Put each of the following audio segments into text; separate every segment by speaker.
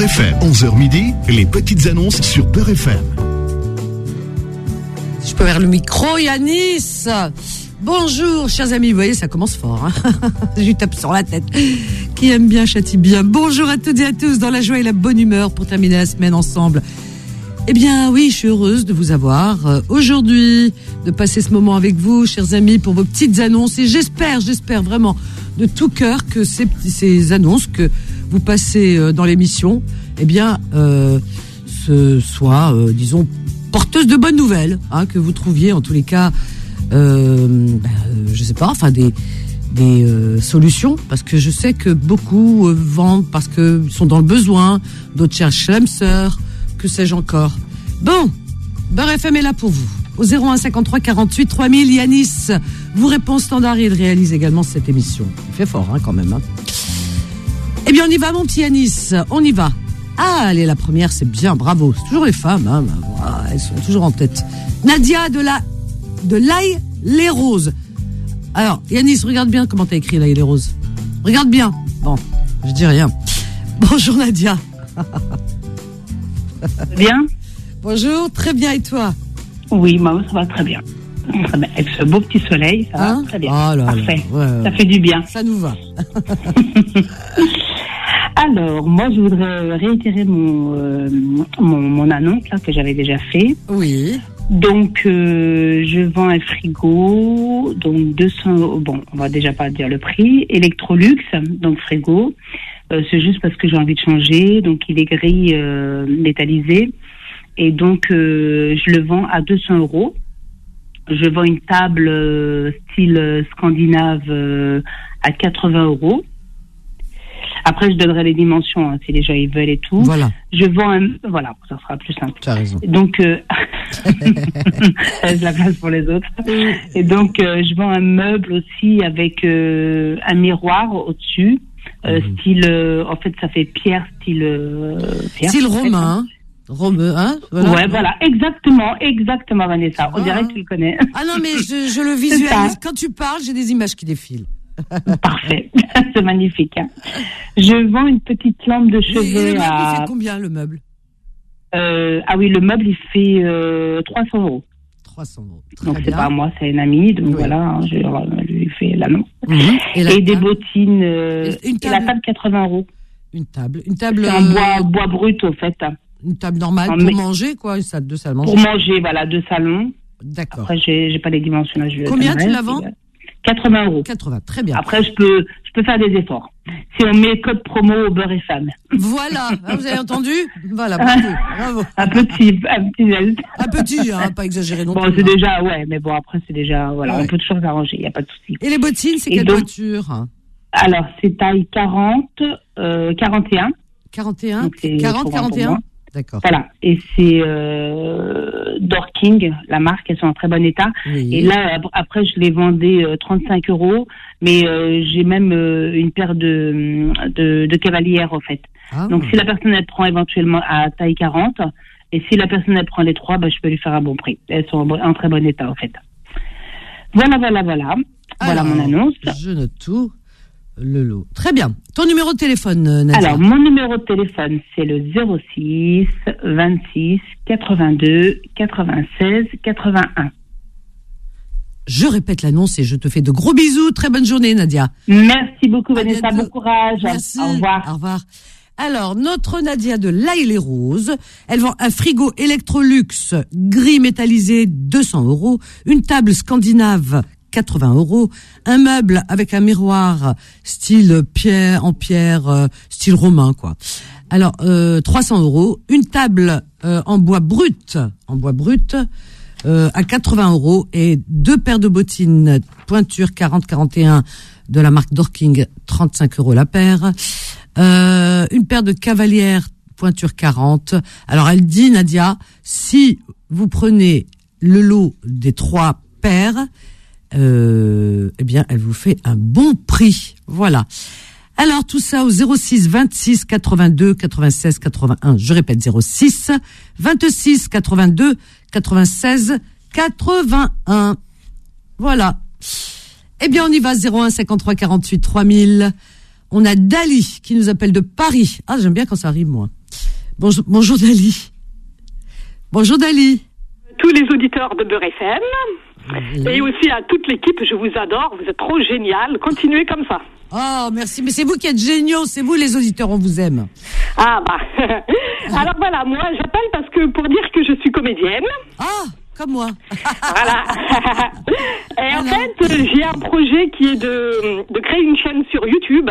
Speaker 1: FM, 11h midi, les petites annonces sur Beurre FM.
Speaker 2: Si je peux vers le micro, Yanis. Bonjour, chers amis. Vous voyez, ça commence fort. Je lui tape sur la tête. Qui aime bien, châtie bien. Bonjour à toutes et à tous, dans la joie et la bonne humeur pour terminer la semaine ensemble. Eh bien, oui, je suis heureuse de vous avoir aujourd'hui, de passer ce moment avec vous, chers amis, pour vos petites annonces. Et j'espère vraiment de tout cœur que ces annonces que vous passez dans l'émission, eh bien, ce soit, disons, porteuse de bonnes nouvelles, que vous trouviez en tous les cas, je sais pas, enfin des solutions, parce que je sais que beaucoup vendent parce que sont dans le besoin, d'autres cherchent l'âme sœur, que sais-je encore. Bon, Beurre FM est là pour vous. Au 01 53 48 3000, Yanis vous répond standard et il réalise également cette émission. Il fait fort, quand même. Eh bien, on y va, mon petit Yanis, on y va. Ah, allez, la première, c'est bien, bravo. C'est toujours les femmes, elles sont toujours en tête. Nadia de l'Ail les Roses. Alors, Yanis, regarde bien comment t'as écrit l'Ail les Roses. Regarde bien. Bon, je dis rien. Bonjour Nadia.
Speaker 3: Bien.
Speaker 2: Bonjour, très bien, et toi?
Speaker 3: Oui, moi, ça va très bien. Très bien. Avec ce beau petit soleil, ça va très bien.
Speaker 2: Oh là
Speaker 3: parfait.
Speaker 2: Là, ouais.
Speaker 3: Ça fait du bien.
Speaker 2: Ça nous va.
Speaker 3: Alors, moi, je voudrais réitérer mon annonce là, que j'avais déjà fait.
Speaker 2: Oui.
Speaker 3: Donc, je vends un frigo, donc 200, bon, on va déjà pas dire le prix, Electrolux, donc frigo. C'est juste parce que j'ai envie de changer, donc il est gris métallisé. Et donc, je le vends à 200 €. Je vends une table style scandinave à 80 €. Après, je donnerai les dimensions si les gens ils veulent et tout.
Speaker 2: Voilà.
Speaker 3: Je vends voilà, ça sera plus simple.
Speaker 2: Tu as raison.
Speaker 3: Donc, laisse la place pour les autres. Et donc, je vends un meuble aussi avec un miroir au-dessus. Style, en fait, ça fait pierre, style
Speaker 2: romain. Romain,
Speaker 3: voilà. Ouais, voilà, exactement, Vanessa. On dirait que tu le connais.
Speaker 2: Ah non, mais je le visualise. Quand tu parles, j'ai des images qui défilent.
Speaker 3: Parfait, c'est magnifique. Je vends une petite lampe de chevet.
Speaker 2: Et le meuble, il fait combien, le meuble?
Speaker 3: Ah oui, le meuble, il fait 300 €.
Speaker 2: 300 €.
Speaker 3: Donc,
Speaker 2: bien.
Speaker 3: c'est pas moi, c'est une amie. Donc, voilà, je lui fais l'annonce. Et des bottines. Et la table, 80 €.
Speaker 2: Une table.
Speaker 3: C'est en bois brut, au fait.
Speaker 2: Une table normale pour manger, quoi, une salle, 2 salles manger.
Speaker 3: Pour manger, voilà, 2 salons.
Speaker 2: D'accord.
Speaker 3: Après, j'ai pas les dimensions là.
Speaker 2: Combien tu la vends?
Speaker 3: 80 €.
Speaker 2: 80, très bien.
Speaker 3: Après, je peux faire des efforts. Si on met code promo au Beurre et Femme.
Speaker 2: Voilà, vous avez entendu? Voilà, bravo.
Speaker 3: Un petit geste.
Speaker 2: Un petit, pas exagéré non plus.
Speaker 3: Bon, c'est déjà, mais bon, après, c'est déjà, voilà, on peut toujours s'arranger, il n'y a pas de souci.
Speaker 2: Et les bottines, c'est quelle voiture?
Speaker 3: Alors, c'est taille 40, 41.
Speaker 2: 41? 41? D'accord.
Speaker 3: Voilà. Et c'est Dorking, la marque, elles sont en très bon état. Oui. Et là, après, je les vendais 35 €, mais j'ai même une paire de cavalières, en fait. Donc, si la personne, elle prend éventuellement à taille 40, et si la personne, elle prend les 3, je peux lui faire un bon prix. Elles sont en très bon état, en fait. Voilà.
Speaker 2: Alors,
Speaker 3: voilà mon annonce.
Speaker 2: Je note tout. Le lot. Très bien. Ton numéro de téléphone, Nadia?
Speaker 3: Alors, mon numéro de téléphone, c'est le 06 26 82 96 81.
Speaker 2: Je répète l'annonce et je te fais de gros bisous. Très bonne journée, Nadia.
Speaker 3: Merci beaucoup, Vanessa. Bon courage.
Speaker 2: Merci.
Speaker 3: Au revoir.
Speaker 2: Au revoir. Alors, notre Nadia de l'Ail les Roses, elle vend un frigo Electrolux gris métallisé, 200 €, une table scandinave, 80 €, un meuble avec un miroir style pierre, style romain, quoi. Alors, 300 €, une table en bois brut, à 80 € et 2 paires de bottines pointure 40-41 de la marque Dorking, 35 € la paire. Une paire de cavalières pointure 40. Alors, elle dit, Nadia, si vous prenez le lot des 3 paires, eh bien, elle vous fait un bon prix. Voilà. Alors, tout ça au 06 26 82 96 81. Je répète, 06 26 82 96 81. Voilà. Eh bien, on y va, 01 53 48 3000. On a Dali qui nous appelle de Paris. Ah, j'aime bien quand ça arrive, moi. Bonjour Dali. Bonjour Dali.
Speaker 4: Tous les auditeurs de Beurre FM. Et aussi à toute l'équipe, je vous adore, vous êtes trop génial, continuez comme ça.
Speaker 2: Oh, merci, mais c'est vous qui êtes géniaux, c'est vous les auditeurs, on vous aime.
Speaker 4: Ah bah, alors voilà, moi j'appelle parce que pour dire que je suis comédienne.
Speaker 2: Ah, comme moi.
Speaker 4: Voilà. Et en fait, j'ai un projet qui est de créer une chaîne sur YouTube.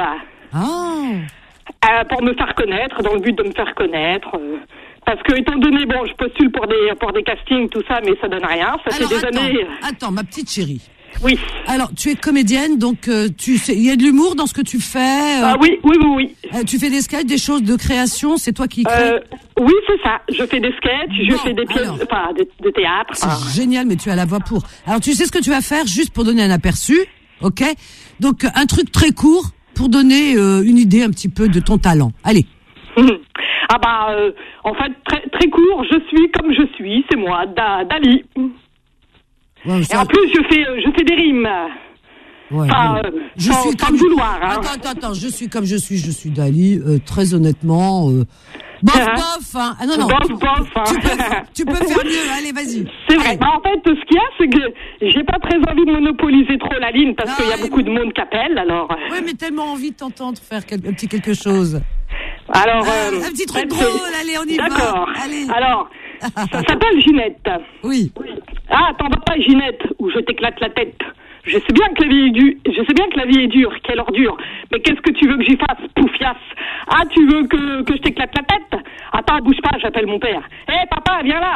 Speaker 4: Pour me faire connaître, dans le but de me faire connaître. Parce que, étant donné, bon, je postule pour des castings, tout ça, mais ça donne rien. Ça fait des années.
Speaker 2: Attends, ma petite chérie.
Speaker 4: Oui.
Speaker 2: Alors, tu es comédienne, donc tu sais, il y a de l'humour dans ce que tu fais.
Speaker 4: Oui.
Speaker 2: Tu fais des sketchs, des choses de création, c'est toi qui crée.
Speaker 4: Oui, c'est ça. Je fais des sketchs, je fais des pièces, de théâtre.
Speaker 2: C'est génial, mais tu as la voix pour. Alors, tu sais ce que tu vas faire, juste pour donner un aperçu, ok? Donc, un truc très court pour donner une idée un petit peu de ton talent. Allez.
Speaker 4: Ah bah, en fait, très très court. Je suis comme je suis, c'est moi, Dali.
Speaker 2: Ouais,
Speaker 4: et en plus, je fais des rimes.
Speaker 2: Ouais,
Speaker 4: sans le vouloir. Hein.
Speaker 2: Attends, je suis comme je suis Dali. Très honnêtement, bof. Hein. Ah non.
Speaker 4: Bof.
Speaker 2: Tu peux faire mieux. Allez, vas-y.
Speaker 4: C'est vrai. Bah, en fait, ce qu'il y a, c'est que j'ai pas très envie de monopoliser trop la ligne parce qu'il y a beaucoup de monde qui appelle. Alors.
Speaker 2: Oui, mais tellement envie de t'entendre faire un petit quelque chose.
Speaker 4: Alors,
Speaker 2: un petit truc drôle, allez, on y va.
Speaker 4: D'accord.
Speaker 2: Allez.
Speaker 4: Alors, ça s'appelle Ginette.
Speaker 2: Oui.
Speaker 4: Ah, t'en vas pas, Ginette, ou je t'éclate la tête. Je sais bien que la vie est dure, quelle ordure. Mais qu'est-ce que tu veux que j'y fasse, poufiasse? Ah, tu veux que je t'éclate la tête? Attends, bouge pas, j'appelle mon père. Hé, papa, viens là.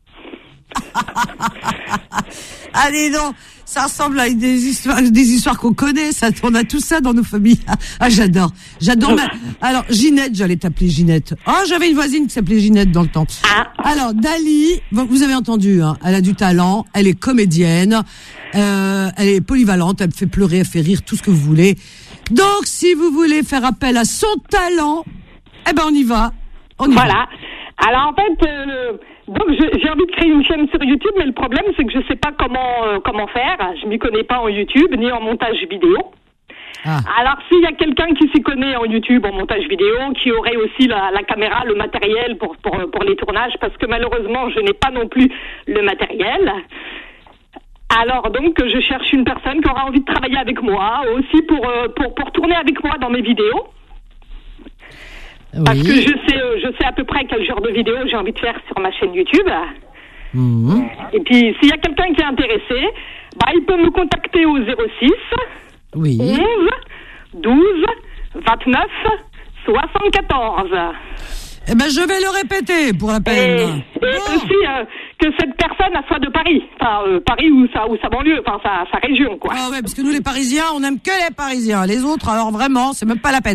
Speaker 2: Allez, non, ça ressemble à des histoires qu'on connaît, ça, on a tout ça dans nos familles. Ah, j'adore. Alors, Ginette, j'allais t'appeler Ginette. Oh, j'avais une voisine qui s'appelait Ginette dans le temps. Alors, Dali, vous avez entendu, hein, elle a du talent, elle est comédienne, elle est polyvalente, elle fait pleurer, elle fait rire, tout ce que vous voulez. Donc, si vous voulez faire appel à son talent, eh ben, on y va.
Speaker 4: Voilà. Alors, en fait, donc j'ai envie de créer une chaîne sur YouTube, mais le problème, c'est que je sais pas comment faire. Je m'y connais pas en YouTube, ni en montage vidéo. Alors, s'il y a quelqu'un qui s'y connaît en YouTube, en montage vidéo, qui aurait aussi la caméra, le matériel pour les tournages, parce que malheureusement, je n'ai pas non plus le matériel. Alors, donc, je cherche une personne qui aura envie de travailler avec moi, aussi pour tourner avec moi dans mes vidéos. Oui. Parce que je sais à peu près quel genre de vidéo j'ai envie de faire sur ma chaîne YouTube. Mmh. Et puis, s'il y a quelqu'un qui est intéressé, il peut me contacter au 06 11 12 29 74.
Speaker 2: Eh ben, je vais le répéter pour la peine.
Speaker 4: Et aussi que cette personne soit de Paris, Paris ou sa banlieue, sa région, quoi.
Speaker 2: Ah ouais, parce que nous les Parisiens, on n'aime que les Parisiens. Les autres, alors vraiment, c'est même pas la peine.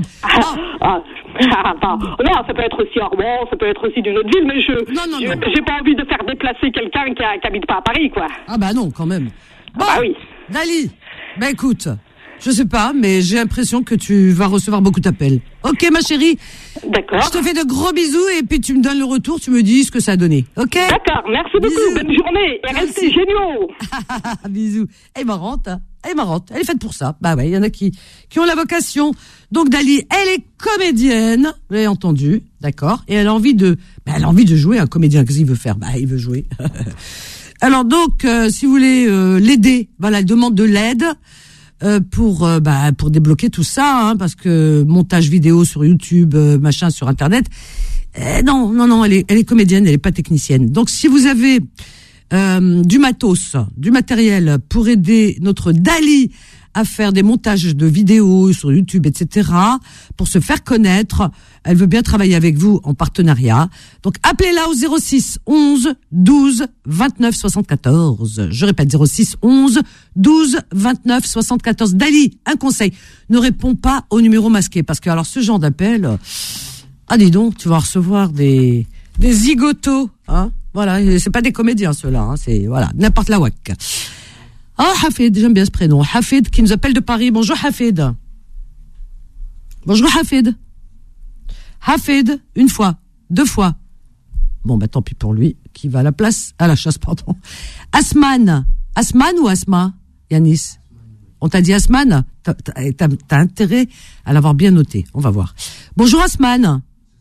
Speaker 4: Non, ça peut être aussi à Rouen, ça peut être aussi d'une autre ville, mais j'ai pas envie de faire déplacer quelqu'un qui habite pas à Paris, quoi.
Speaker 2: Ah bah non, quand même. Bon,
Speaker 4: oui.
Speaker 2: Dali, écoute, je sais pas, mais j'ai l'impression que tu vas recevoir beaucoup d'appels. Ok, ma chérie.
Speaker 4: D'accord.
Speaker 2: Je te fais de gros bisous et puis tu me donnes le retour, tu me dis ce que ça a donné. Ok?
Speaker 4: D'accord, merci beaucoup, bonne journée et restez géniaux.
Speaker 2: Bisous. Elle est marrante, hein. Elle est faite pour ça. Bah ouais, il y en a qui ont la vocation. Donc Dali, elle est comédienne, vous l'avez entendu, d'accord? Et elle a envie de jouer un comédien. Qu'est-ce qu'il veut faire? Il veut jouer. Alors donc, si vous voulez l'aider, voilà, elle demande de l'aide. Pour débloquer tout ça, hein, parce que montage vidéo sur YouTube, machin sur Internet, non, elle est comédienne, elle est pas technicienne. Donc si vous avez du matos, du matériel pour aider notre Dali à faire des montages de vidéos sur YouTube, etc., pour se faire connaître, elle veut bien travailler avec vous en partenariat. Donc appelez-la au 06 11 12 29 74. Je répète, 06 11 12 29 74. Dali, un conseil, ne réponds pas au numéro masqué, parce que alors ce genre d'appel, dis donc, tu vas recevoir des zigotos, hein. Voilà, c'est pas des comédiens ceux-là, hein, c'est voilà, n'importe la wak. Hafid, j'aime bien ce prénom. Hafid qui nous appelle de Paris. Bonjour Hafid. Bonjour Hafid. Hafid, une fois, deux fois. Bon, tant pis pour lui, qui va à la chasse, pardon. Asman ou Asma, Yanis? On t'a dit Asman? T'as intérêt à l'avoir bien noté. On va voir. Bonjour Asman.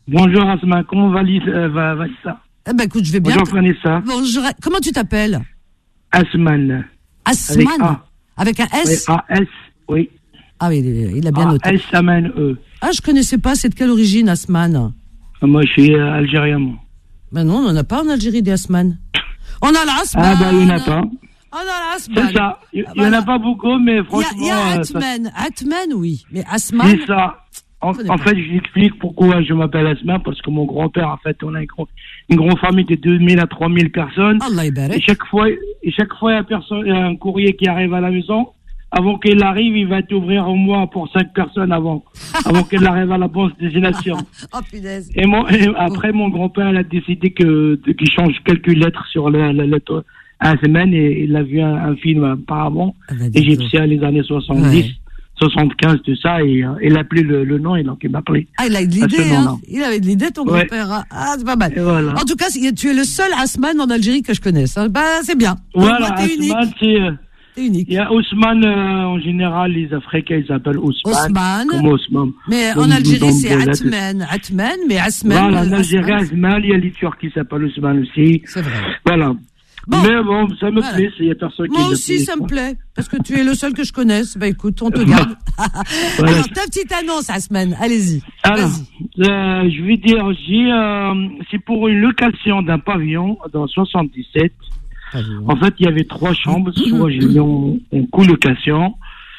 Speaker 5: Bonjour Asma, comment va ça?
Speaker 2: Eh ben écoute, je vais bien.
Speaker 5: Bonjour Vanessa.
Speaker 2: Bonjour, comment tu t'appelles?
Speaker 5: Asman.
Speaker 2: Asman. Avec un S?
Speaker 5: A-S, oui.
Speaker 2: Ah oui, il a bien noté.
Speaker 5: A-S-A-M-N-E.
Speaker 2: Ah, je connaissais pas, c'est de quelle origine, Asman?
Speaker 5: Moi, je suis algérien, moi.
Speaker 2: Ben non, on n'en a pas en Algérie des Asman. On a l'Asman.
Speaker 5: Ah ben, il n'y en a pas.
Speaker 2: On a l'Asman.
Speaker 5: C'est ça. Il n'y en a pas beaucoup, mais franchement...
Speaker 2: Il y a Atman. Atman, oui. Mais Asman...
Speaker 5: C'est ça. En fait, je l'explique pourquoi je m'appelle Asma, parce que mon grand-père, en fait, on a une grande famille de 2000 à 3000 personnes.
Speaker 2: Allah
Speaker 5: et chaque fois, il y a un courrier qui arrive à la maison. Avant qu'il arrive, il va t'ouvrir au moins pour 5 personnes avant qu'elle arrive à la bonne destination.
Speaker 2: Oh, punaise.
Speaker 5: Et après, mon grand-père, il a décidé qu'il change quelques lettres sur la lettre à semaine, et il a vu un film apparemment, égyptien, les années 70. Ouais. 75, tout ça, et il a appelé le nom, et donc il m'a appelé.
Speaker 2: Ah, il a de l'idée, hein. Il avait de l'idée, ton grand-père. Hein. Ah, c'est pas mal.
Speaker 5: Voilà.
Speaker 2: En tout cas, tu es le seul Asman en Algérie que je connaisse. Hein. Bah, c'est bien.
Speaker 5: Voilà, Asman,
Speaker 2: c'est unique.
Speaker 5: Il y a Ousmane, en général, les Africains, ils s'appellent Ousmane. Comme Ousmane.
Speaker 2: Mais en Algérie, c'est Atman, mais Asman.
Speaker 5: Voilà, en Algérie, Asman, il y a les Turcs qui s'appellent Ousmane aussi.
Speaker 2: C'est vrai.
Speaker 5: Voilà. Bon, mais bon, ça me plaît, il y a personne qui...
Speaker 2: Moi aussi, ça me plaît, parce que tu es le seul que je connaisse. Bah écoute, on te garde. Voilà. Alors, ta petite annonce, Asman, allez-y.
Speaker 5: Alors, je vais dire, c'est pour une location d'un pavillon dans 77. En fait, il y avait 3 chambres, soit j'ai mis en colocation,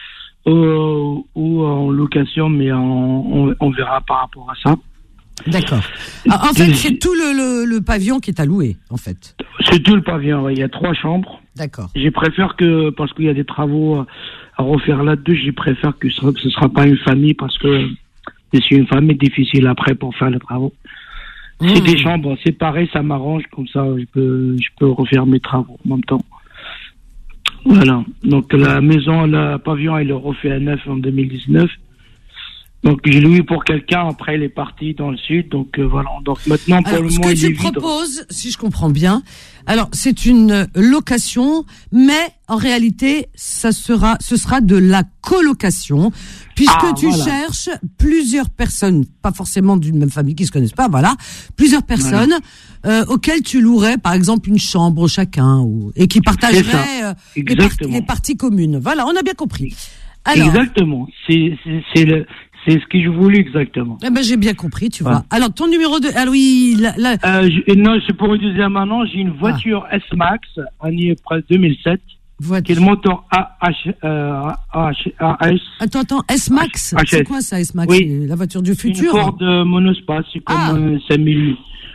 Speaker 5: ou en location, mais on verra par rapport à ça.
Speaker 2: D'accord. En fait, c'est tout le pavillon qui est alloué, en fait.
Speaker 5: C'est tout le pavillon, oui. Il y a 3 chambres.
Speaker 2: D'accord.
Speaker 5: Je préfère parce qu'il y a des travaux à refaire là-dessus, je préfère que ce sera pas une famille, parce que c'est une famille difficile après pour faire les travaux. C'est des chambres séparées, ça m'arrange, comme ça je peux refaire mes travaux en même temps. Voilà. Donc la maison, le pavillon, il est refait à neuf en 2019. Donc j'ai loué pour quelqu'un, après il est parti dans le sud, donc voilà. Donc maintenant pour le moment il est vide.
Speaker 2: Ce que tu proposes, si je comprends bien, alors c'est une location, mais en réalité ce sera de la colocation, puisque tu cherches plusieurs personnes, pas forcément d'une même famille qui se connaissent pas, voilà, plusieurs personnes auxquelles tu louerais par exemple une chambre chacun, et qui partageraient les parties communes. Voilà, on a bien compris. Alors,
Speaker 5: exactement, c'est ce que je voulais exactement.
Speaker 2: Eh ben j'ai bien compris, tu vois. Alors ton numéro de, ah oui,
Speaker 5: non, c'est pour une deuxième annonce. J'ai une voiture S-Max, année 2007. Qui est le moteur AS.
Speaker 2: Attends, S-Max, c'est quoi ça, S-Max?
Speaker 5: Oui.
Speaker 2: La voiture du futur.
Speaker 5: Une Ford monospace, c'est comme 5000.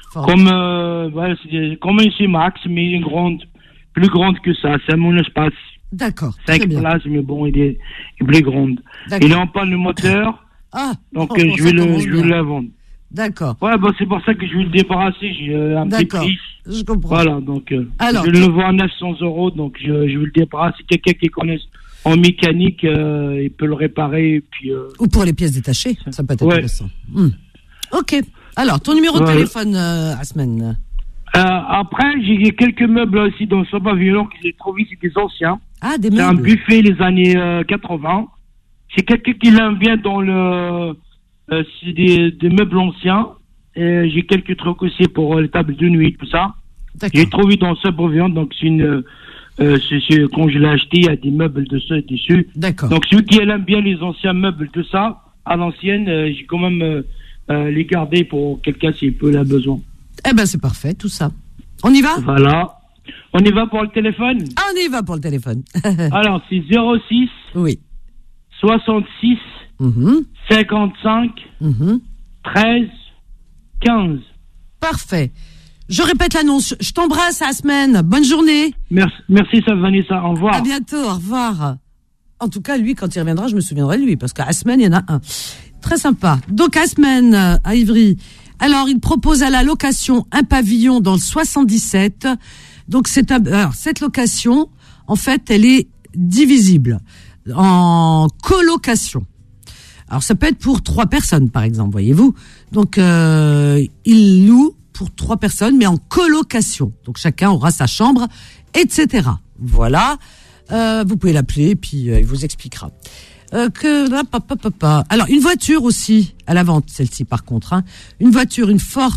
Speaker 5: C'est comme une C-Max, mais plus grande que ça. C'est un monospace.
Speaker 2: D'accord.
Speaker 5: 5 places, mais bon, il est plus grand. Il est en panne le moteur. Donc je vais la vendre.
Speaker 2: D'accord.
Speaker 5: Ouais, c'est pour ça que je vais le débarrasser. J'ai un petit prix.
Speaker 2: Je comprends.
Speaker 5: Voilà, donc je le vends à 900 €, donc je vais le débarrasser. Quelqu'un qui connaît en mécanique, il peut le réparer. Et puis,
Speaker 2: ou pour les pièces détachées, ça peut être intéressant. Ok. Alors, ton numéro de téléphone, Asman.
Speaker 5: Après, j'ai quelques meubles aussi dans ce pavillon que j'ai trouvé, c'est des anciens.
Speaker 2: Ah, des meubles.
Speaker 5: C'est un buffet les années 80. C'est quelqu'un qui l'aime bien dans c'est des meubles anciens. Et j'ai quelques trucs aussi pour les tables de nuit, tout ça. D'accord. J'ai trouvé dans ce pavillon, donc quand je l'ai acheté, il y a des meubles dessus.
Speaker 2: D'accord.
Speaker 5: Donc ceux qui aiment bien les anciens meubles, tout ça, à l'ancienne, j'ai quand même les garder pour quelqu'un s'il peut a besoin.
Speaker 2: Eh ben c'est parfait, tout ça. On y va?
Speaker 5: Voilà. On y va pour le téléphone?
Speaker 2: On y va pour le téléphone.
Speaker 5: Alors, c'est 06 66 55 13 15.
Speaker 2: Parfait. Je répète l'annonce. Je t'embrasse, Asman. Bonne journée.
Speaker 5: Merci, Vanessa. Au revoir.
Speaker 2: À bientôt. Au revoir. En tout cas, lui, quand il reviendra, je me souviendrai de lui, parce qu'à Asman, il y en a un. Très sympa. Donc, Asman, à Ivry. Alors, il propose à la location un pavillon dans le 77. Donc, cette location, en fait, elle est divisible en colocation. Alors, ça peut être pour 3 personnes, par exemple, voyez-vous. Donc, il loue pour 3 personnes, mais en colocation. Donc, chacun aura sa chambre, etc. Voilà. Vous pouvez l'appeler, puis il vous expliquera. Alors, une voiture aussi à la vente, celle-ci par contre. Hein. Une voiture, une Ford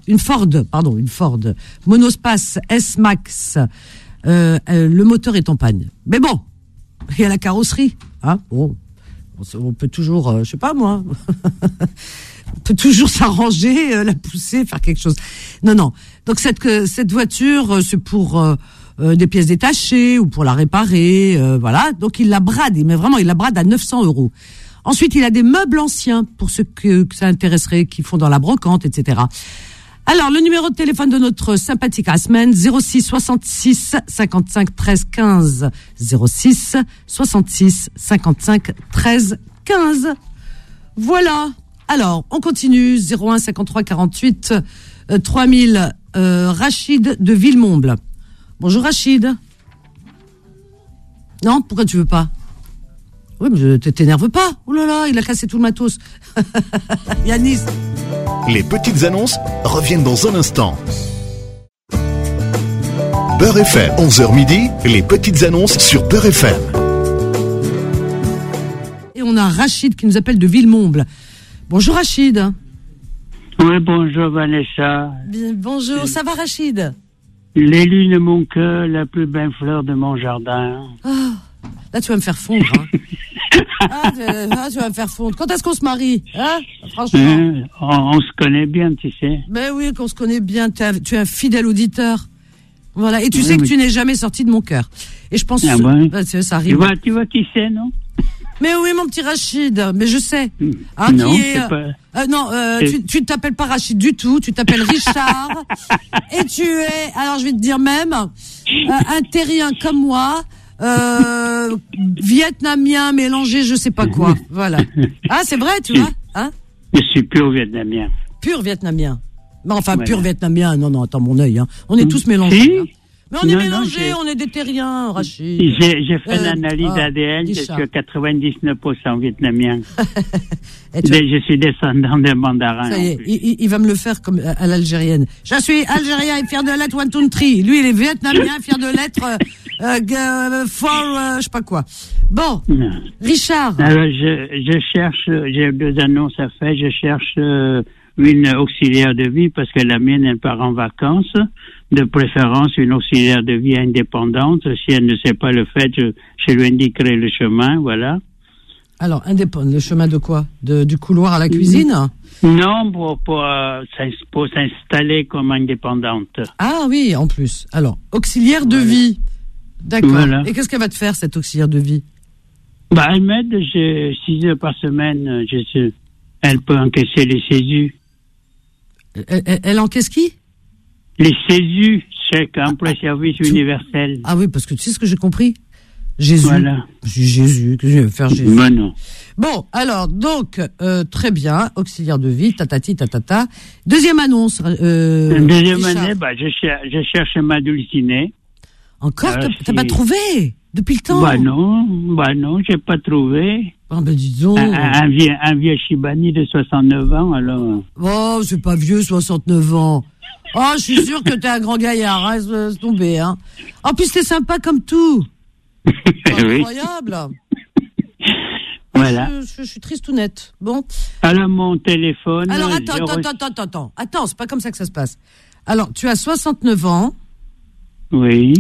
Speaker 2: Monospace S-Max. Le moteur est en panne. Mais bon, il y a la carrosserie. Hein. Bon, on peut toujours, je sais pas moi, on peut toujours s'arranger, la pousser, faire quelque chose. Non. Donc cette voiture, c'est pour des pièces détachées ou pour la réparer, voilà. Donc il la brade, il la brade à 900 €. Ensuite, il a des meubles anciens pour ceux que ça intéresserait, qui font dans la brocante, etc. Alors, le numéro de téléphone de notre sympathique Asmen, 06 66 55 13 15. 06 66 55 13 15. Voilà. Alors, on continue. 01 53 48 3000. Rachid de Villemomble. Bonjour Rachid. Non, pourquoi tu veux pas? Oui, mais t'énerve pas. Oh là là, il a cassé tout le matos. Yanis.
Speaker 1: Les petites annonces reviennent dans un instant. Beurre FM, 11h midi, les petites annonces sur Beurre FM.
Speaker 2: Et on a Rachid qui nous appelle de Villemomble. Bonjour Rachid.
Speaker 6: Oui, bonjour Vanessa.
Speaker 2: Bien, bonjour, ça va Rachid?
Speaker 6: L'élu de mon cœur, la plus belle fleur de mon jardin.
Speaker 2: Oh, là tu vas me faire fondre. Hein. Tu vas me faire fondre. Quand est-ce qu'on se marie, hein? Franchement.
Speaker 6: On se connaît bien, tu sais.
Speaker 2: Ben oui, qu'on se connaît bien. Tu es un fidèle auditeur. Voilà. Et tu sais que tu n'es jamais sorti de mon cœur. Et je pense que ça arrive.
Speaker 6: Tu vois qui c'est, non?
Speaker 2: Mais oui, mon petit Rachid. Mais je sais.
Speaker 6: Hein, non, c'est pas...
Speaker 2: tu ne t'appelles pas Rachid du tout. Tu t'appelles Richard. Et tu es, alors je vais te dire même, un terrien comme moi. Vietnamien mélangé je sais pas quoi, voilà. Ah, c'est vrai, tu vois, hein?
Speaker 6: Je suis pur vietnamien.
Speaker 2: Pur vietnamien. Mais enfin, voilà. Pur vietnamien, non, attends mon œil, hein. On est tous mélangés.
Speaker 6: Si?
Speaker 2: Hein. Mais on est mélangés, on est des terriens, Rachid.
Speaker 6: J'ai fait l'analyse ADN, je suis à 99% vietnamien. Je suis descendant de mandarin.
Speaker 2: Ça y est, il va me le faire comme à l'algérienne. Je suis algérien et fier de l'être one, two, three. Lui, il est vietnamien, fier de l'être je sais pas quoi. Bon, Richard.
Speaker 6: Alors, je cherche, j'ai 2 annonces à faire. Je cherche une auxiliaire de vie parce que la mienne, elle part en vacances. De préférence, une auxiliaire de vie indépendante. Si elle ne sait pas le faire, je lui indiquerai le chemin, voilà.
Speaker 2: Alors, le chemin de quoi? Du couloir à la cuisine?
Speaker 6: Non, pour s'installer comme indépendante.
Speaker 2: Ah oui, en plus. Alors, auxiliaire de vie. D'accord. Voilà. Et qu'est-ce qu'elle va te faire, cette auxiliaire de vie?
Speaker 6: Elle m'aide, j'ai 6 heures par semaine. Elle peut encaisser les CESU.
Speaker 2: Elle encaisse qui?
Speaker 6: Les CESU, chèque emploi service universel.
Speaker 2: Ah oui, parce que tu sais ce que j'ai compris? Jésus.
Speaker 6: Voilà.
Speaker 2: Jésus, qu'est-ce que je vais faire Jésus?
Speaker 6: Ben non.
Speaker 2: Bon, alors, donc, très bien, auxiliaire de vie, tatati, tatata. Deuxième annonce.
Speaker 6: Deuxième année, je cherche ma dulcinée.
Speaker 2: Encore? T'as pas trouvé? Depuis le temps?
Speaker 6: Non, j'ai pas trouvé.
Speaker 2: Ah dis donc.
Speaker 6: Un vieux Chibani de 69 ans, alors.
Speaker 2: Oh, c'est pas vieux, 69 ans. Oh, je suis sûr que t'es un grand gaillard, hein, laisse tomber, hein. En plus, t'es sympa comme tout. Incroyable.
Speaker 6: Voilà.
Speaker 2: Je suis triste ou nette. Bon.
Speaker 6: Alors, mon téléphone.
Speaker 2: Alors, attends, c'est pas comme ça que ça se passe. Alors, tu as 69 ans.
Speaker 6: Oui.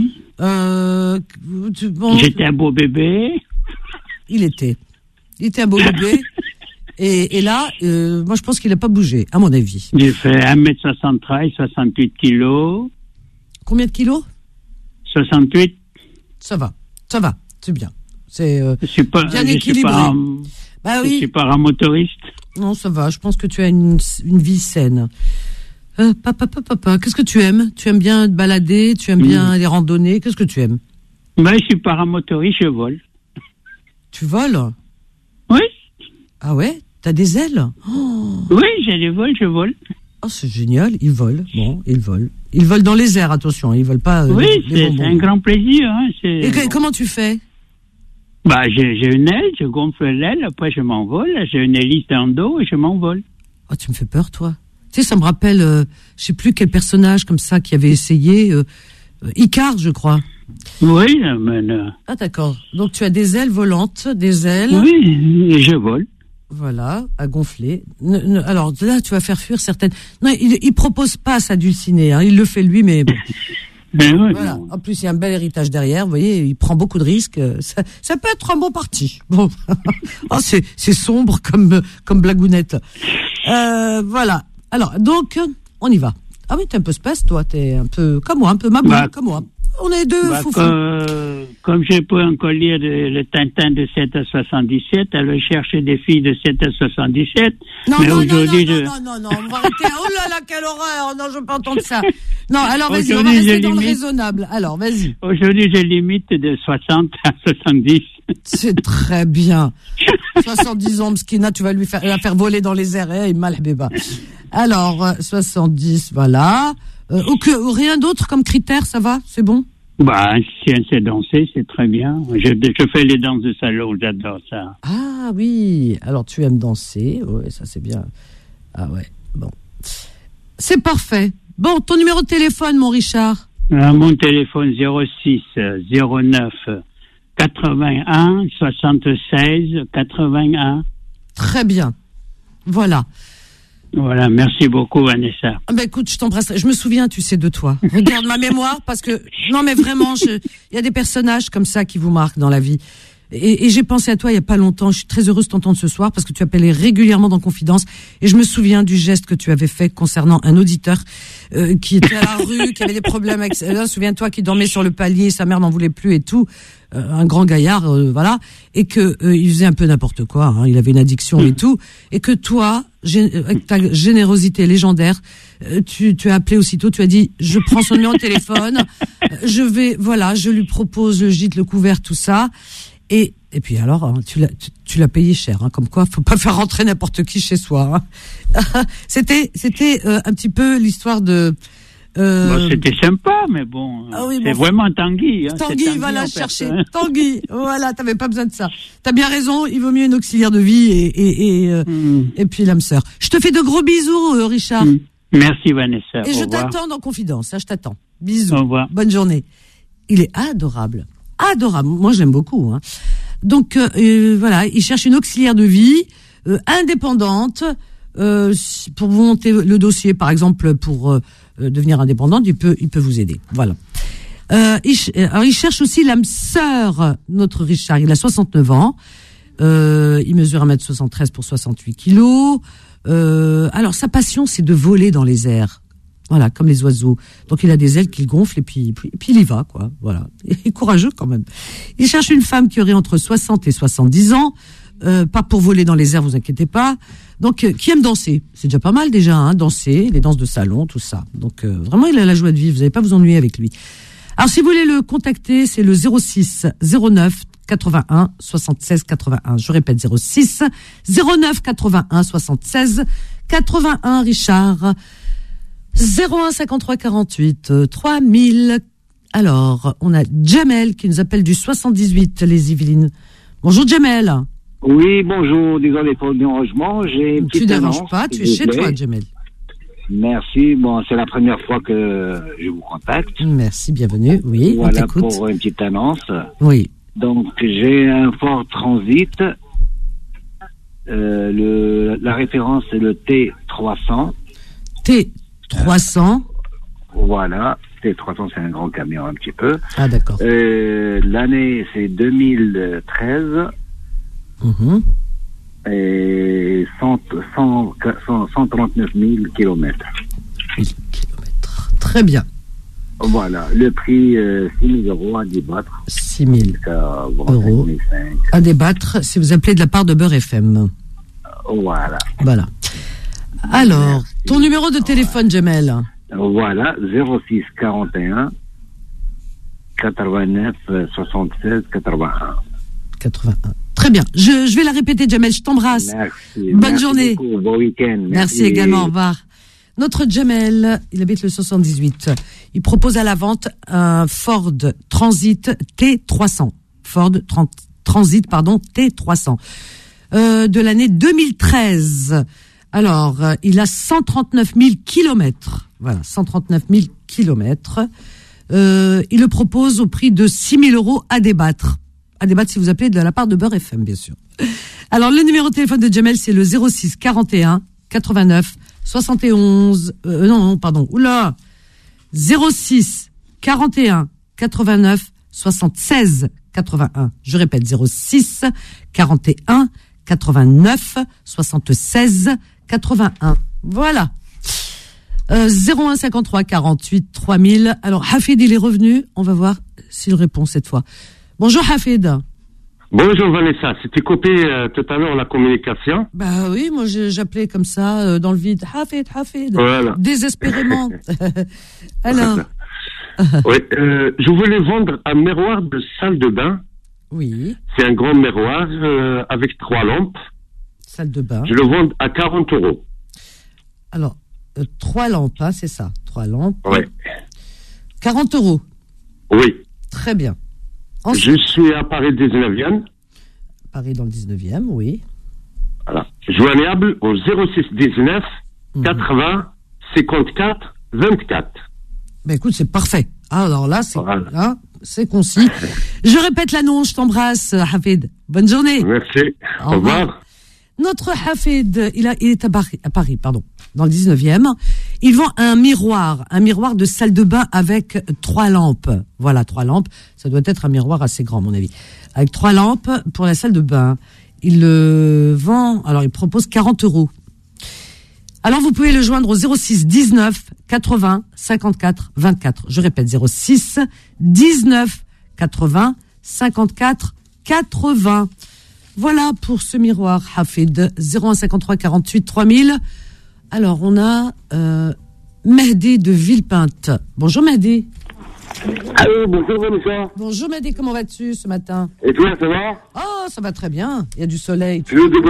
Speaker 2: Bon,
Speaker 6: j'étais un beau bébé.
Speaker 2: Il était un beau bébé. Et là, moi, je pense qu'il n'a pas bougé, à mon avis.
Speaker 6: J'ai fait 1m73, 68 kilos.
Speaker 2: Combien de kilos?
Speaker 6: 68.
Speaker 2: Ça va, c'est bien. C'est
Speaker 6: bien
Speaker 2: équilibré.
Speaker 6: Je suis pas un motoriste.
Speaker 2: Non, ça va, je pense que tu as une vie saine. Papa, qu'est-ce que tu aimes? Tu aimes bien te balader? Tu aimes bien les randonnées? Qu'est-ce que tu aimes?
Speaker 6: Je suis paramotoriste, je vole.
Speaker 2: Tu voles?
Speaker 6: Oui.
Speaker 2: Ah ouais? T'as des ailes?
Speaker 6: Oh. Oui, j'ai des vols, je vole.
Speaker 2: Oh, c'est génial, il vole. Bon, il vole. Il vole dans les airs, attention, il vole pas.
Speaker 6: Oui, c'est un grand plaisir. Hein,
Speaker 2: et comment tu fais?
Speaker 6: J'ai une aile, je gonfle l'aile, après je m'envole. J'ai une hélice en dos et je m'envole.
Speaker 2: Oh, tu me fais peur, toi. Tu sais, ça me rappelle, je sais plus quel personnage comme ça qui avait essayé, Icare, je crois.
Speaker 6: Oui,
Speaker 2: Ah d'accord. Donc tu as des ailes volantes, des ailes.
Speaker 6: Oui, et je vole.
Speaker 2: Voilà, à gonfler. Alors là, tu vas faire fuir certaines. Non, il propose pas ça d'ulciner. Il le fait lui, mais bon.
Speaker 6: Oui,
Speaker 2: voilà. En plus, il y a un bel héritage derrière. Vous voyez, il prend beaucoup de risques. Ça peut être un bon parti. Bon, c'est sombre comme blagounette. Voilà. Alors donc, on y va. Ah oui, t'es un peu space, toi. T'es un peu comme moi, un peu maboule, comme moi. On est deux foufous.
Speaker 6: Comme j'ai pris un collier le Tintin de 7 à 77, elle cherchait des filles de 7 à 77.
Speaker 2: Non, on va arrêter. Oh là là, quelle horreur. Non, je veux pas entendre ça. Non, alors vas-y, on va rester dans le raisonnable. Alors, vas-y.
Speaker 6: Aujourd'hui, j'ai limite de 60 à 70.
Speaker 2: C'est très bien. 70 ans, Mskina, tu vas la faire voler dans les airs, et malbéba. Alors, 70, voilà. Rien d'autre comme critère, ça va? C'est bon?
Speaker 6: Si elle sait danser, c'est très bien. Je fais les danses de salon, j'adore ça.
Speaker 2: Ah oui, alors tu aimes danser, oui, ça c'est bien. Ah ouais, bon. C'est parfait. Bon, ton numéro de téléphone, mon Richard?
Speaker 6: Mon téléphone 06 09 81 76 81.
Speaker 2: Très bien. Voilà.
Speaker 6: Voilà, merci beaucoup, Vanessa.
Speaker 2: Écoute, je t'embrasse. Je me souviens, tu sais, de toi. Regarde ma mémoire, parce que, non, mais vraiment, il y a des personnages comme ça qui vous marquent dans la vie. Et j'ai pensé à toi il y a pas longtemps. Je suis très heureuse de t'entendre ce soir parce que tu appelais régulièrement dans Confidence. Et je me souviens du geste que tu avais fait concernant un auditeur qui était à la rue, qui avait des problèmes avec... Souviens-toi, qui dormait sur le palier, sa mère n'en voulait plus et tout. Un grand gaillard, voilà. Et que il faisait un peu n'importe quoi. Il avait une addiction et tout. Et que toi, avec ta générosité légendaire, tu as appelé aussitôt. Tu as dit, je prends son numéro de téléphone. Je lui propose le gîte, le couvert, tout ça. Et puis alors, tu l'as payé cher, comme quoi, faut pas faire rentrer n'importe qui chez soi. C'était un petit peu l'histoire de.
Speaker 6: C'était sympa, mais bon, c'est vraiment Tanguy.
Speaker 2: Tanguy, va la chercher. Tanguy, voilà, t'avais pas besoin de ça. T'as bien raison, il vaut mieux une auxiliaire de vie et puis l'âme sœur. Je te fais de gros bisous, Richard.
Speaker 6: Merci, Vanessa.
Speaker 2: Et je t'attends dans Confidence, je t'attends. Bisous.
Speaker 6: Au revoir.
Speaker 2: Bonne journée. Il est adorable. Adorable. Moi, j'aime beaucoup. Donc, voilà, il cherche une auxiliaire de vie indépendante pour vous monter le dossier, par exemple, pour devenir indépendante. Il peut vous aider. Voilà. Il cherche aussi l'âme sœur, notre Richard. Il a 69 ans. Il mesure 1m73 pour 68 kilos. Alors, sa passion, c'est de voler dans les airs. Voilà, comme les oiseaux. Donc, il a des ailes qu'il gonfle et puis il y va, quoi. Voilà. Il est courageux, quand même. Il cherche une femme qui aurait entre 60 et 70 ans. Pas pour voler dans les airs, vous inquiétez pas. Donc, qui aime danser. C'est déjà pas mal, déjà, danser, les danses de salon, tout ça. Donc, vraiment, il a la joie de vivre. Vous n'allez pas vous ennuyer avec lui. Alors, si vous voulez le contacter, c'est le 06 09 81 76 81. Je répète, 06 09 81 76 81, Richard. 01 53 48 3000. Alors, on a Jamel qui nous appelle du 78, les Yvelines. Bonjour Jamel.
Speaker 7: Oui, bonjour. Désolé pour le dérangement. J'ai une petite annonce.
Speaker 2: Tu ne déranges pas, tu es chez toi, Jamel.
Speaker 7: Merci. Bon, c'est la première fois que je vous contacte.
Speaker 2: Merci, bienvenue. Oui,
Speaker 7: voilà
Speaker 2: on t'écoute.
Speaker 7: Pour une petite annonce.
Speaker 2: Oui.
Speaker 7: Donc, j'ai un Ford Transit. La référence, c'est le T300.
Speaker 2: T300.
Speaker 7: Voilà. T300, c'est un grand camion un petit peu.
Speaker 2: Ah, d'accord.
Speaker 7: L'année, c'est 2013.
Speaker 2: Mm-hmm.
Speaker 7: Et 139 000 kilomètres.
Speaker 2: Très bien.
Speaker 7: Voilà. Le prix, 6 000 euros à débattre.
Speaker 2: 6 000 euros à débattre si vous appelez de la part de Beurre FM.
Speaker 7: Voilà.
Speaker 2: Voilà. Alors, ton numéro de téléphone, Jamel.
Speaker 7: Voilà, 06 41 89 76 81.
Speaker 2: 81. Très bien. Je vais la répéter, Jamel. Je t'embrasse.
Speaker 7: Merci.
Speaker 2: Bonne journée.
Speaker 7: Beaucoup. Bon week-end.
Speaker 2: Merci également. Au revoir. Notre Jamel, il habite le 78. Il propose à la vente un Ford Transit T300. Ford Transit, T300. De l'année 2013. Alors, il a 139 000 kilomètres. Voilà, 139 000 kilomètres. Il le propose au prix de 6 000 € à débattre. À débattre si vous appelez de la part de Beurre FM, bien sûr. Alors, le numéro de téléphone de Jamel, c'est le 06 41 89 71... Oula 06 41 89 76 81. Je répète, 06 41 89 76 81. Voilà. 01 53 48 3000. Alors, Hafid, il est revenu. On va voir s'il répond cette fois. Bonjour, Hafid.
Speaker 8: Bonjour, Vanessa. C'était coupé tout à l'heure la communication.
Speaker 2: Bah oui, moi j'appelais comme ça, dans le vide. Hafid.
Speaker 8: Voilà.
Speaker 2: Désespérément. Alors.
Speaker 8: Oui, je voulais vendre un miroir de salle de bain.
Speaker 2: Oui.
Speaker 8: C'est un grand miroir avec 3 lampes.
Speaker 2: Salle de bain.
Speaker 8: Je le vends à 40 €.
Speaker 2: Alors, 3 lampes, hein, c'est ça. 3 lampes.
Speaker 8: Oui.
Speaker 2: 40 €.
Speaker 8: Oui.
Speaker 2: Très bien.
Speaker 8: Ensuite, je suis à Paris 19e.
Speaker 2: Paris dans le 19e, oui.
Speaker 8: Voilà. Joignable au 06 19 80 54 24.
Speaker 2: Ben écoute, c'est parfait. Alors là, c'est concis. Je répète l'annonce, je t'embrasse, Hafid. Bonne journée.
Speaker 8: Merci. Au revoir.
Speaker 2: Notre Hafid, il est à Paris, dans le 19e. Il vend un miroir de salle de bain avec 3 lampes. Voilà, 3 lampes. Ça doit être un miroir assez grand, à mon avis. Avec 3 lampes pour la salle de bain. Il le vend, alors il propose 40 €. Alors vous pouvez le joindre au 06 19 80 54 24. Je répète, 06 19 80 54 80. Voilà pour ce miroir, Hafid. 01 53 48 3000. Alors, on a Mehdi de Villepinte. Bonjour, Mehdi.
Speaker 9: Allô, bonjour, Vanessa.
Speaker 2: Bonjour, Mehdi. Comment vas-tu ce matin?
Speaker 9: Et toi, ça va?
Speaker 2: Oh, ça va très bien. Il y a du soleil.
Speaker 9: Toujours de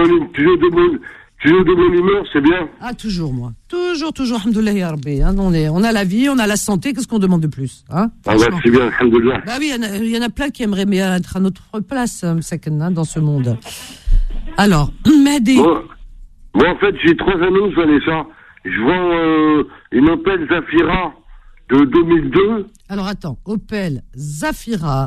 Speaker 9: bonne humeur, c'est bien.
Speaker 2: Ah, toujours, moi. Toujours, alhamdoulilah, ya Rabbi. Hein, on a la vie, on a la santé. Qu'est-ce qu'on demande de plus, hein?
Speaker 9: Ah, bah, c'est bien, alhamdoulilah.
Speaker 2: Bah oui, il y en a plein qui aimeraient être à notre place, dans ce monde. Alors, Mehdi.
Speaker 9: Moi, en fait, j'ai 3 annonces, Vanessa. Je vends une Opel Zafira de 2002.
Speaker 2: Alors, attends. Opel Zafira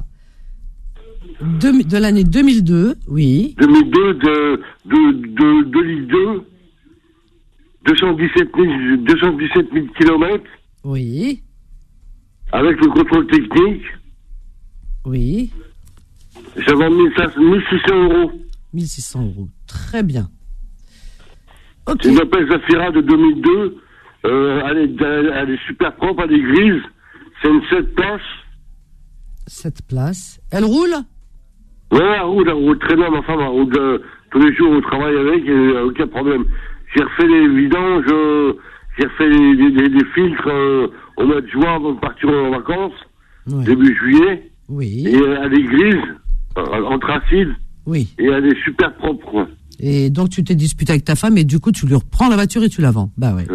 Speaker 2: de l'année 2002, oui.
Speaker 9: 2002 de litre 2. 217 000 km.
Speaker 2: Oui.
Speaker 9: Avec le contrôle technique.
Speaker 2: Oui.
Speaker 9: Ça vend 1600 €.
Speaker 2: 1600 €. Très bien. Ok.
Speaker 9: C'est une Opel Zafira de 2002. Elle est super propre, elle est grise. C'est une 7 places.
Speaker 2: 7 places. Elle roule?
Speaker 9: Ouais, elle roule très bien, ma femme. Elle roule tous les jours au travail avec, aucun problème. J'ai refait les vidanges, j'ai refait les filtres au mois de juin avant de partir en vacances, début juillet.
Speaker 2: Oui.
Speaker 9: Et elle est grise, anthracite.
Speaker 2: Oui.
Speaker 9: Et elle est super propre, quoi.
Speaker 2: Et donc tu t'es disputé avec ta femme et du coup tu lui reprends la voiture et tu la vends. Bah ouais.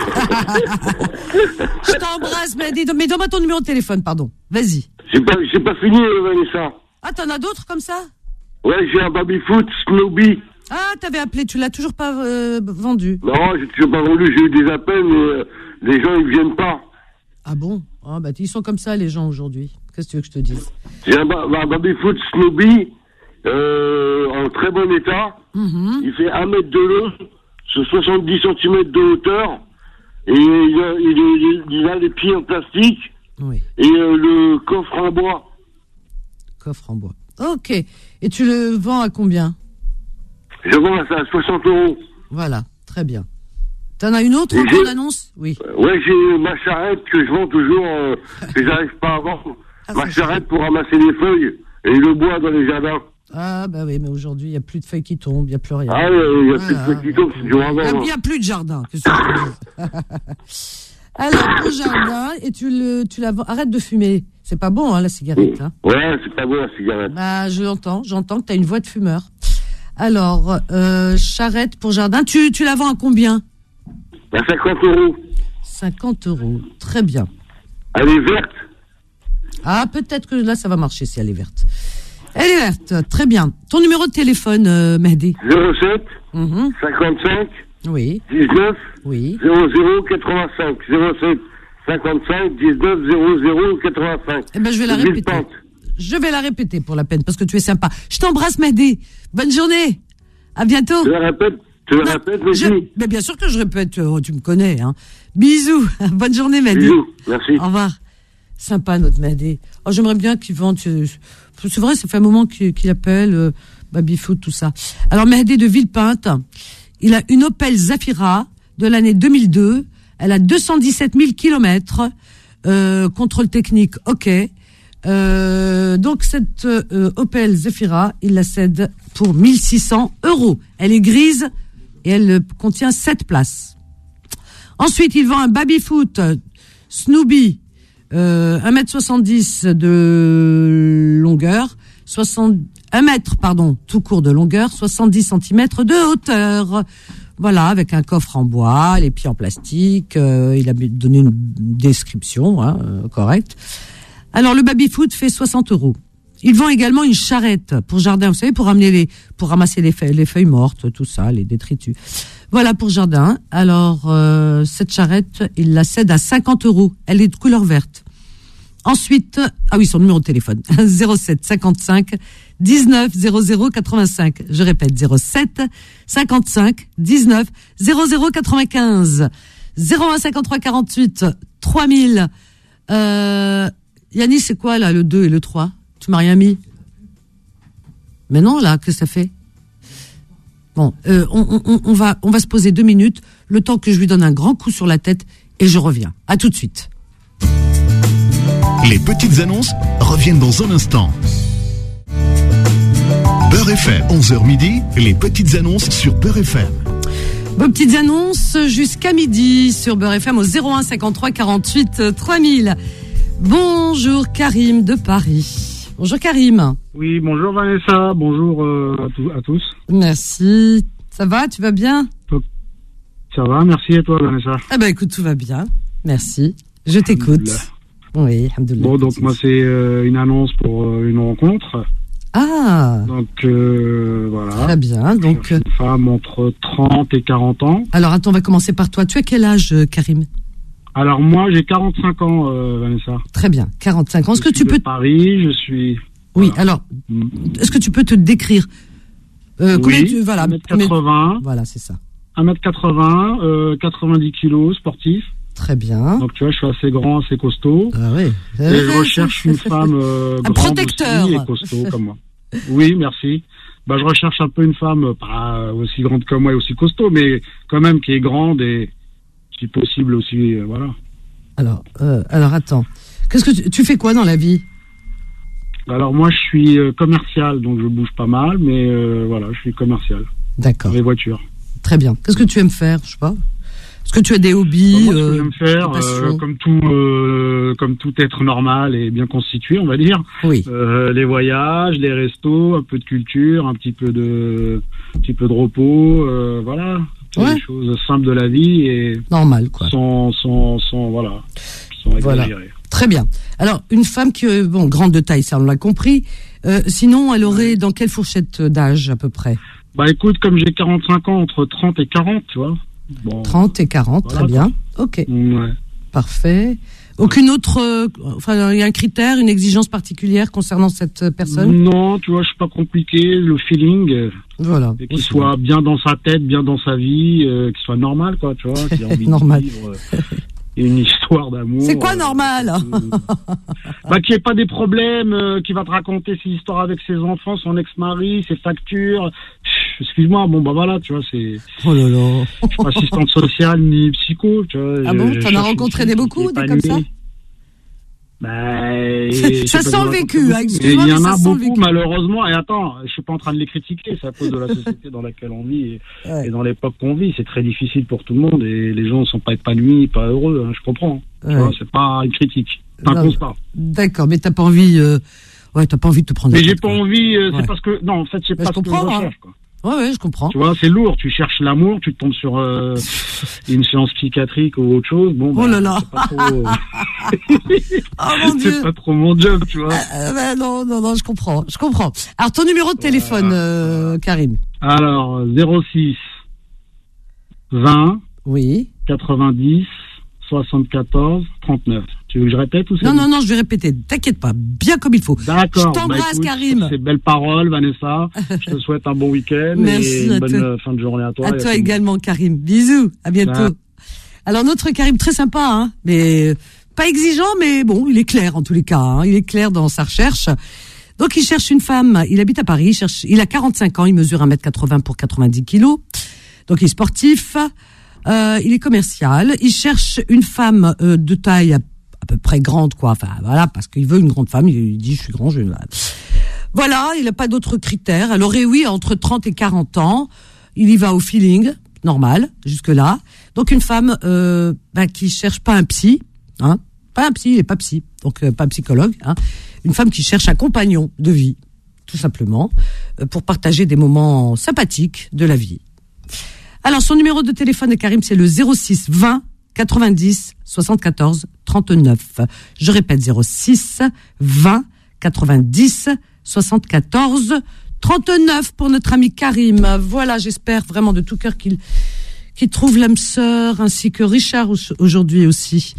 Speaker 2: Je t'embrasse, mais donne-moi ton numéro de téléphone, pardon. Vas-y.
Speaker 9: J'ai pas fini, Vanessa.
Speaker 2: Ah, t'en as d'autres comme ça?
Speaker 9: Ouais, j'ai un baby-foot Snoopy.
Speaker 2: Ah, t'avais appelé, tu l'as toujours pas vendu?
Speaker 9: Non, j'ai toujours pas vendu, j'ai eu des appels, mais les gens ils viennent pas.
Speaker 2: Ah bon? Ah bah ils sont comme ça les gens aujourd'hui. Qu'est-ce que tu veux que je te dise?
Speaker 9: J'ai un baby-foot Snoopy. En très bon état. Il fait 1 mètre de long, sur 70 cm de hauteur, et il a les pieds en plastique,
Speaker 2: oui.
Speaker 9: Et le coffre en bois.
Speaker 2: Coffre en bois. Ok. Et tu le vends à combien?
Speaker 9: Je vends ça à 60 €.
Speaker 2: Voilà, très bien. T'en as une autre encore d'annonce? Oui.
Speaker 9: Ouais, j'ai ma charrette que je vends toujours, que j'arrive pas à vendre. Ma charrette pour ramasser les feuilles et le bois dans les jardins.
Speaker 2: Ah, bah oui, mais aujourd'hui, il n'y a plus de feuilles qui tombent, il n'y a plus rien.
Speaker 9: Ah, il n'y a plus de feuilles qui tombent, c'est du jardin.
Speaker 2: Il n'y a plus de jardin. Qu'est-ce que tu veux? Alors, ton jardin, et tu la vends. Arrête de fumer. C'est pas bon, hein, la cigarette. Hein.
Speaker 9: Ouais, c'est pas bon, la cigarette.
Speaker 2: Bah, j'entends que tu as une voix de fumeur. Alors, charrette pour jardin, tu la vends à combien?
Speaker 9: À 50 €.
Speaker 2: 50 €, très bien.
Speaker 9: Elle est verte.
Speaker 2: Ah, peut-être que là, ça va marcher si elle est verte. Elle est verte, très bien. Ton numéro de téléphone, Mehdi?
Speaker 9: 07 55
Speaker 2: oui.
Speaker 9: 19
Speaker 2: oui.
Speaker 9: 00 85. 07 55 19 00 85.
Speaker 2: Eh ben, je vais la répéter. Je vais la répéter pour la peine, parce que tu es sympa. Je t'embrasse, Mehdi. Bonne journée. À bientôt.
Speaker 9: Tu la répètes, Mehdi.
Speaker 2: Mais bien sûr que je répète, tu me connais, hein. Bisous. Bonne journée, Mehdi.
Speaker 9: Bisous, merci.
Speaker 2: Au revoir. Sympa, notre Mehdi. Oh, j'aimerais bien qu'il vende. C'est vrai, ça fait un moment qu'il appelle, baby-foot, tout ça. Alors, Mehdi de Villepinte, il a une Opel Zafira de l'année 2002. Elle a 217 000 kilomètres. Contrôle technique, ok. Donc cette Opel Zafira, il la cède pour 1 600 €. Elle est grise et elle contient 7 places. Ensuite, il vend un baby-foot Snoopy, 1m70 de longueur, 1 mètre, tout court de longueur, 70 cm de hauteur. Voilà, avec un coffre en bois, les pieds en plastique. Il a donné une description correcte. Alors, le baby-foot fait 60 €. Il vend également une charrette pour jardin, vous savez, pour ramasser les feuilles mortes, tout ça, les détritus. Voilà, pour jardin. Alors, cette charrette, il la cède à 50 €. Elle est de couleur verte. Ensuite, son numéro de téléphone, 07 55 19 00 85. Je répète, 07 55 19 00 95. 01 53 48 3000. Yannis, c'est quoi, là, le 2 et le 3? Tu m'as rien mis? Mais non, là, que ça fait? Bon, on va se poser 2 minutes, le temps que je lui donne un grand coup sur la tête, et je reviens. À tout de suite.
Speaker 1: Les petites annonces reviennent dans un instant. Beurre FM, 11h midi, les petites annonces sur Beurre FM.
Speaker 2: Vos petites annonces jusqu'à midi sur Beurre FM au 01 53 48 3000. Bonjour Karim de Paris. Bonjour Karim.
Speaker 10: Oui, bonjour Vanessa, bonjour à tous.
Speaker 2: Merci. Ça va, tu vas bien?
Speaker 10: Ça va, merci, et toi Vanessa?
Speaker 2: Ah bah écoute, tout va bien. Merci. Je t'écoute. Oui, alhamdoulilah.
Speaker 10: Bon, donc moi c'est une annonce pour une rencontre.
Speaker 2: Ah.
Speaker 10: Donc voilà.
Speaker 2: Très bien. Donc
Speaker 10: une femme entre 30 et 40 ans.
Speaker 2: Alors attends, on va commencer par toi. Tu as quel âge, Karim?
Speaker 10: Alors moi j'ai 45 ans, Vanessa.
Speaker 2: Très bien, 45 ans. Est-ce que tu peux
Speaker 10: Paris, je suis.
Speaker 2: Oui, alors est-ce que tu peux te décrire combien tu
Speaker 10: 1m80.
Speaker 2: Voilà, c'est ça.
Speaker 10: 1m80, 90 kilos, sportif.
Speaker 2: Très bien.
Speaker 10: Donc tu vois, je suis assez grand, assez costaud.
Speaker 2: Ah oui.
Speaker 10: Et je recherche une femme
Speaker 2: un protecteur
Speaker 10: aussi et costaud comme moi. Oui, merci. Je recherche un peu une femme pas aussi grande que moi et aussi costaud, mais quand même qui est grande et si possible aussi, voilà.
Speaker 2: Alors attends. Qu'est-ce que tu fais quoi dans la vie?
Speaker 10: Alors moi, je suis commercial, donc je bouge pas mal, mais voilà, je suis commercial.
Speaker 2: D'accord.
Speaker 10: Dans les voitures.
Speaker 2: Très bien. Qu'est-ce que tu aimes faire? Je sais pas. Est-ce que tu as des hobbies?
Speaker 10: Moi, ce que j'aime faire, comme tout être normal et bien constitué, on va dire.
Speaker 2: Oui.
Speaker 10: Les voyages, les restos, un peu de culture, un petit peu de repos, voilà.
Speaker 2: Ouais.
Speaker 10: Des choses simples de la vie et
Speaker 2: normal, quoi.
Speaker 10: Sans
Speaker 2: voilà.
Speaker 10: exagérer.
Speaker 2: Très bien. Alors, une femme qui grande de taille, ça on l'a compris. Sinon, elle aurait dans quelle fourchette d'âge à peu près?
Speaker 10: Écoute, comme j'ai 45 ans, entre 30 et 40, tu vois. Bon,
Speaker 2: 30 et 40, voilà, très bien. Ok.
Speaker 10: Ouais.
Speaker 2: Parfait. Aucune autre, il y a un critère, une exigence particulière concernant cette personne?
Speaker 10: Non, tu vois, je suis pas compliqué, le feeling.
Speaker 2: Voilà.
Speaker 10: Et qu'il soit bien dans sa tête, bien dans sa vie, qu'il soit normal, quoi, tu vois. Qu'il ait envie
Speaker 2: normal.
Speaker 10: De vivre une histoire d'amour.
Speaker 2: C'est quoi normal?
Speaker 10: Qu'il n'y ait pas des problèmes, qu'il va te raconter ses histoires avec ses enfants, son ex-mari, ses factures. Excuse-moi, voilà, tu vois, c'est.
Speaker 2: Oh là là.
Speaker 10: Je suis pas assistante sociale ni psycho, tu vois.
Speaker 2: Ah bon, t'en as rencontré beaucoup, des comme ça? Ça sent le vécu, excuse-moi.
Speaker 10: Il y en a beaucoup, malheureusement. Et attends, je suis pas en train de les critiquer, c'est à cause de la société dans laquelle on vit et dans l'époque qu'on vit. C'est très difficile pour tout le monde et les gens ne sont pas épanouis, pas heureux, hein, je comprends. Tu vois, c'est pas une critique, c'est un constat.
Speaker 2: D'accord, mais t'as pas envie, t'as pas envie de te prendre la tête.
Speaker 10: Mais j'ai pas envie, c'est parce que, non, en fait, c'est pas ce que je recherche, quoi.
Speaker 2: Ouais, je comprends.
Speaker 10: Tu vois, c'est lourd. Tu cherches l'amour, tu tombes sur une séance psychiatrique ou autre chose. Bon,
Speaker 2: oh là là.
Speaker 10: C'est pas trop.
Speaker 2: Oh mon Dieu.
Speaker 10: C'est pas trop mon job, tu vois.
Speaker 2: Non, je comprends. Alors, ton numéro de téléphone, Karim.
Speaker 10: Alors, 06 20.
Speaker 2: Oui.
Speaker 10: 90 74 39. Tu veux que je répète ou c'est
Speaker 2: Non, je vais répéter. T'inquiète pas, bien comme il faut.
Speaker 10: D'accord.
Speaker 2: Je t'embrasse,
Speaker 10: écoute,
Speaker 2: Karim.
Speaker 10: C'est belle parole, Vanessa. Je te souhaite un bon week-end et une bonne fin de journée à toi.
Speaker 2: À toi également, Karim. Bisous. À bientôt.
Speaker 10: Ciao.
Speaker 2: Alors, notre Karim, très sympa, hein, mais pas exigeant, mais bon, il est clair en tous les cas. Hein, il est clair dans sa recherche. Donc, il cherche une femme. Il habite à Paris. Il a 45 ans. Il mesure 1m80 pour 90 kilos. Donc, il est sportif. Il est commercial. Il cherche une femme de taille à peu près grande, quoi. Enfin, voilà, parce qu'il veut une grande femme. Il dit, je suis grand, Voilà, il n'a pas d'autres critères. Alors, oui, entre 30 et 40 ans, il y va au feeling, normal, jusque-là. Donc, une femme qui cherche pas un psy, hein. Pas un psy, il est pas psy, donc pas un psychologue, hein. Une femme qui cherche un compagnon de vie, tout simplement, pour partager des moments sympathiques de la vie. Alors, son numéro de téléphone de Karim, c'est le 06 20 90 74 39. Je répète, 06 20 90 74 39 pour notre ami Karim. Voilà, j'espère vraiment de tout cœur qu'il trouve l'âme sœur, ainsi que Richard aujourd'hui aussi.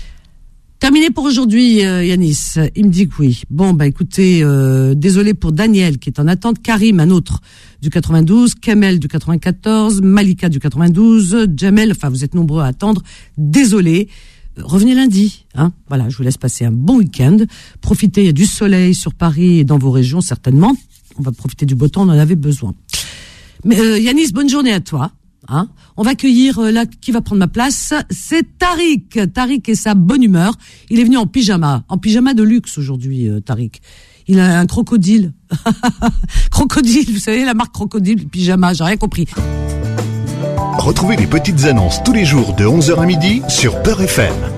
Speaker 2: Terminé pour aujourd'hui, Yanis. Il me dit que oui. Bon, écoutez, désolé pour Daniel qui est en attente. Karim, un autre du 92. Kamel du 94. Malika du 92. Jamel, enfin, vous êtes nombreux à attendre. Désolé. Revenez lundi, hein. Voilà, je vous laisse passer un bon week-end. Profitez, il y a du soleil sur Paris et dans vos régions, certainement. On va profiter du beau temps, on en avait besoin. Mais, Yanis, bonne journée à toi. Hein, on va accueillir là qui va prendre ma place, c'est Tariq. Tariq et sa bonne humeur. Il est venu en pyjama de luxe aujourd'hui. Tariq, il a un crocodile, crocodile. Vous savez la marque crocodile pyjama. J'ai rien compris.
Speaker 1: Retrouvez les petites annonces tous les jours de 11h à midi sur Peur FM.